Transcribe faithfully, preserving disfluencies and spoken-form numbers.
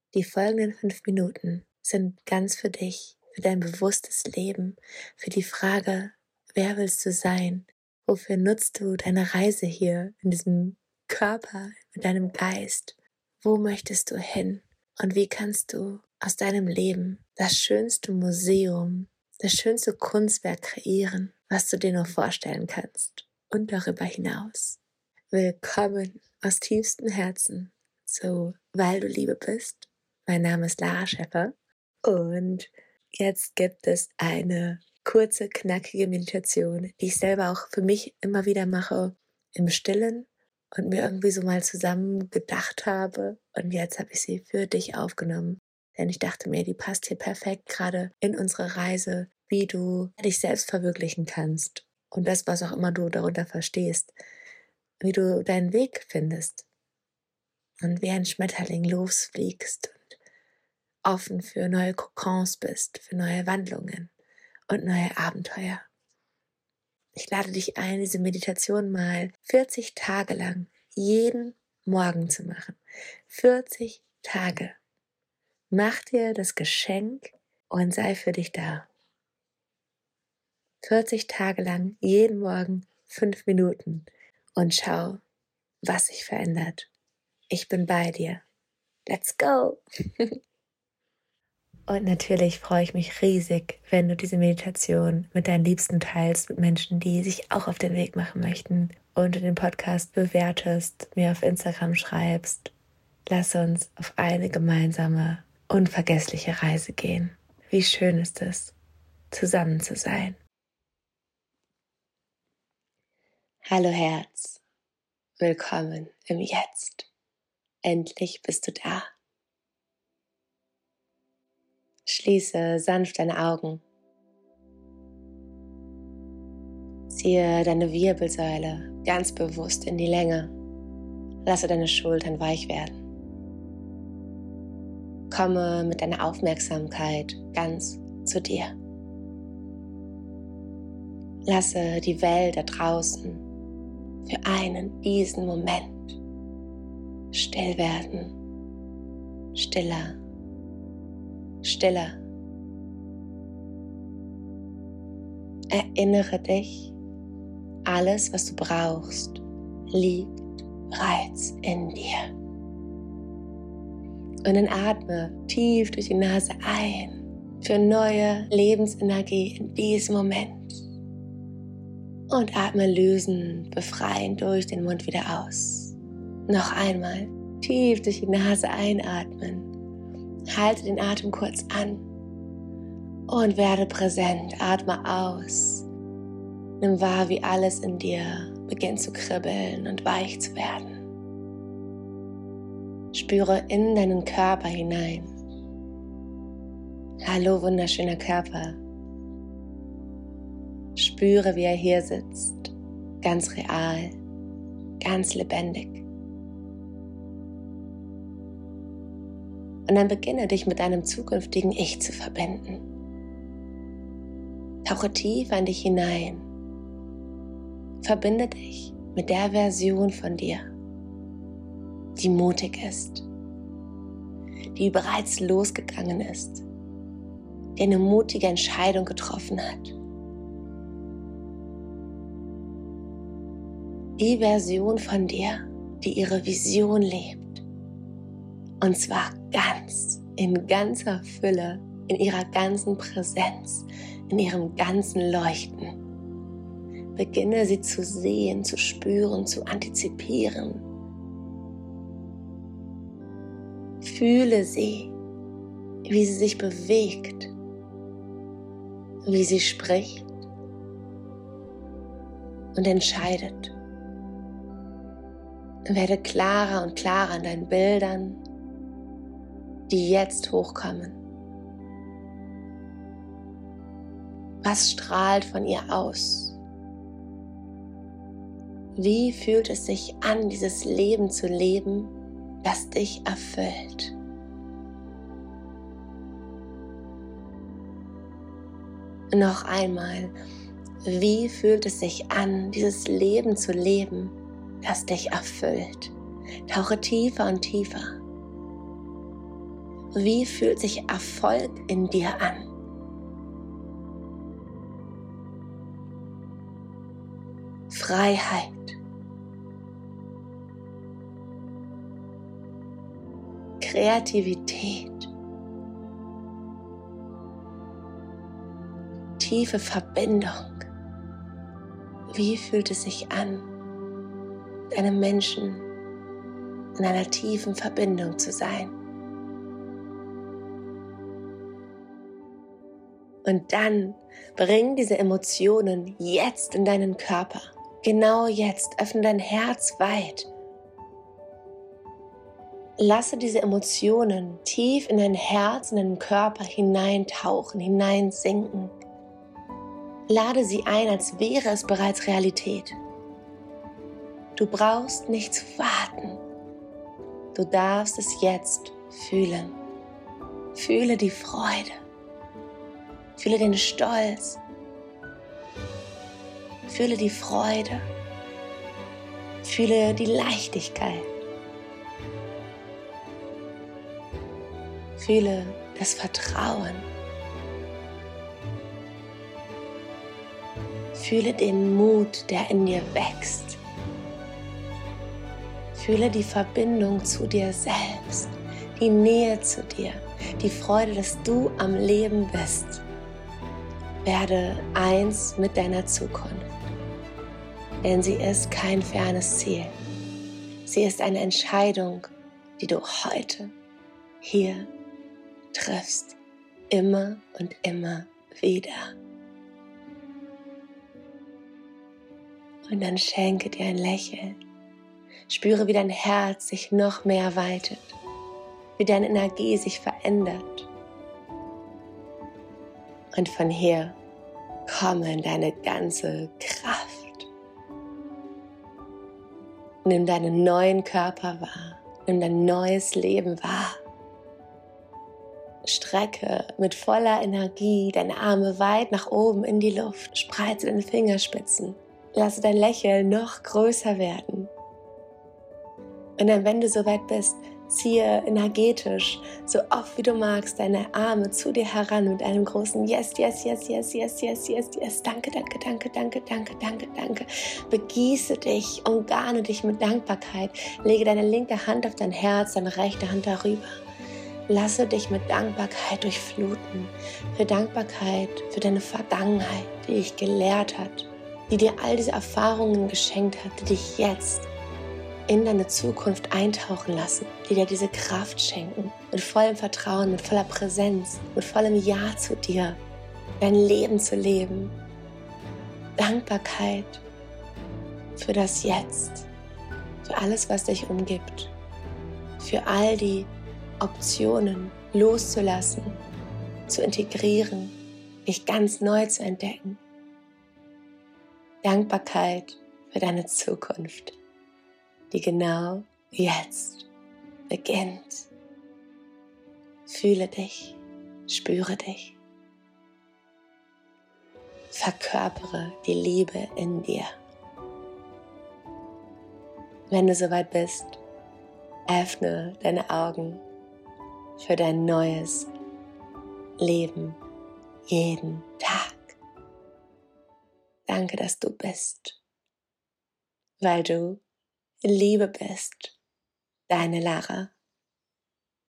Die folgenden fünf Minuten sind ganz für dich, für dein bewusstes Leben, für die Frage, wer willst du sein? Wofür nutzt du deine Reise hier in diesem Körper, mit deinem Geist? Wo möchtest du hin? Und wie kannst du aus deinem Leben das schönste Museum, das schönste Kunstwerk kreieren, was du dir nur vorstellen kannst und darüber hinaus? Willkommen aus tiefstem Herzen zu Weil du Liebe bist. Mein Name ist Lara Scheffer und jetzt gibt es eine kurze, knackige Meditation, die ich selber auch für mich immer wieder mache im Stillen und mir irgendwie so mal zusammen gedacht habe. Und jetzt habe ich sie für dich aufgenommen, denn ich dachte mir, die passt hier perfekt gerade in unsere Reise, wie du dich selbst verwirklichen kannst und das, was auch immer du darunter verstehst, wie du deinen Weg findest und wie ein Schmetterling losfliegst und offen für neue Kokons bist, für neue Wandlungen und neue Abenteuer. Ich lade dich ein, diese Meditation mal vierzig Tage lang jeden Morgen zu machen. vierzig Tage. Mach dir das Geschenk und sei für dich da. vierzig Tage lang jeden Morgen fünf Minuten und schau, was sich verändert. Ich bin bei dir. Let's go! Und natürlich freue ich mich riesig, wenn du diese Meditation mit deinen Liebsten teilst, mit Menschen, die sich auch auf den Weg machen möchten, und du den Podcast bewertest, mir auf Instagram schreibst. Lass uns auf eine gemeinsame, unvergessliche Reise gehen. Wie schön ist es, zusammen zu sein. Hallo Herz, willkommen im Jetzt. Endlich bist du da. Schließe sanft deine Augen. Ziehe deine Wirbelsäule ganz bewusst in die Länge. Lasse deine Schultern weich werden. Komme mit deiner Aufmerksamkeit ganz zu dir. Lasse die Welt da draußen für einen diesen Moment still werden, stiller. Stiller. Erinnere dich, alles, was du brauchst, liegt bereits in dir. Und dann atme tief durch die Nase ein für neue Lebensenergie in diesem Moment. Und atme lösend, befreiend durch den Mund wieder aus. Noch einmal tief durch die Nase einatmen. Halte den Atem kurz an und werde präsent. Atme aus. Nimm wahr, wie alles in dir beginnt zu kribbeln und weich zu werden. Spüre in deinen Körper hinein. Hallo, wunderschöner Körper. Spüre, wie er hier sitzt. Ganz real, ganz lebendig. Und dann beginne dich mit deinem zukünftigen Ich zu verbinden. Tauche tief in dich hinein. Verbinde dich mit der Version von dir, die mutig ist, die bereits losgegangen ist, die eine mutige Entscheidung getroffen hat. Die Version von dir, die ihre Vision lebt. Und zwar ganz, in ganzer Fülle, in ihrer ganzen Präsenz, in ihrem ganzen Leuchten. Beginne sie zu sehen, zu spüren, zu antizipieren. Fühle sie, wie sie sich bewegt, wie sie spricht und entscheidet. Werde klarer und klarer in deinen Bildern, die jetzt hochkommen. Was strahlt von ihr aus? Wie fühlt es sich an, dieses Leben zu leben, das dich erfüllt? Noch einmal, wie fühlt es sich an, dieses Leben zu leben, das dich erfüllt? Tauche tiefer und tiefer. Wie fühlt sich Erfolg in dir an? Freiheit. Kreativität. Tiefe Verbindung. Wie fühlt es sich an, mit einem Menschen in einer tiefen Verbindung zu sein? Und dann bring diese Emotionen jetzt in deinen Körper. Genau jetzt. Öffne dein Herz weit. Lasse diese Emotionen tief in dein Herz, in deinen Körper hineintauchen, hineinsinken. Lade sie ein, als wäre es bereits Realität. Du brauchst nicht zu warten. Du darfst es jetzt fühlen. Fühle die Freude. Fühle den Stolz. Fühle die Freude. Fühle die Leichtigkeit. Fühle das Vertrauen. Fühle den Mut, der in dir wächst. Fühle die Verbindung zu dir selbst, die Nähe zu dir, die Freude, dass du am Leben bist. Werde eins mit deiner Zukunft, denn sie ist kein fernes Ziel. Sie ist eine Entscheidung, die du heute, hier triffst, immer und immer wieder. Und dann schenke dir ein Lächeln. Spüre, wie dein Herz sich noch mehr weitet, wie deine Energie sich verändert. Und von hier komme in deine ganze Kraft. Nimm deinen neuen Körper wahr, nimm dein neues Leben wahr. Strecke mit voller Energie deine Arme weit nach oben in die Luft. Spreize deine Fingerspitzen. Lasse dein Lächeln noch größer werden. Und dann, wenn du soweit bist, ziehe energetisch, so oft wie du magst, deine Arme zu dir heran mit einem großen Yes, Yes, Yes, Yes, Yes, Yes, Yes, Yes. Danke, danke, danke, danke, danke, danke, danke. Begieße dich, umgarne dich mit Dankbarkeit. Lege deine linke Hand auf dein Herz, deine rechte Hand darüber. Lasse dich mit Dankbarkeit durchfluten. Für Dankbarkeit für deine Vergangenheit, die dich gelehrt hat, die dir all diese Erfahrungen geschenkt hat, die dich jetzt in deine Zukunft eintauchen lassen, die dir diese Kraft schenken, mit vollem Vertrauen, mit voller Präsenz, mit vollem Ja zu dir, dein Leben zu leben. Dankbarkeit für das Jetzt, für alles, was dich umgibt, für all die Optionen loszulassen, zu integrieren, dich ganz neu zu entdecken. Dankbarkeit für deine Zukunft, die genau jetzt beginnt. Fühle dich, spüre dich. Verkörpere die Liebe in dir. Wenn du soweit bist, öffne deine Augen für dein neues Leben jeden Tag. Danke, dass du bist, weil du Liebe bist. Deine Lara.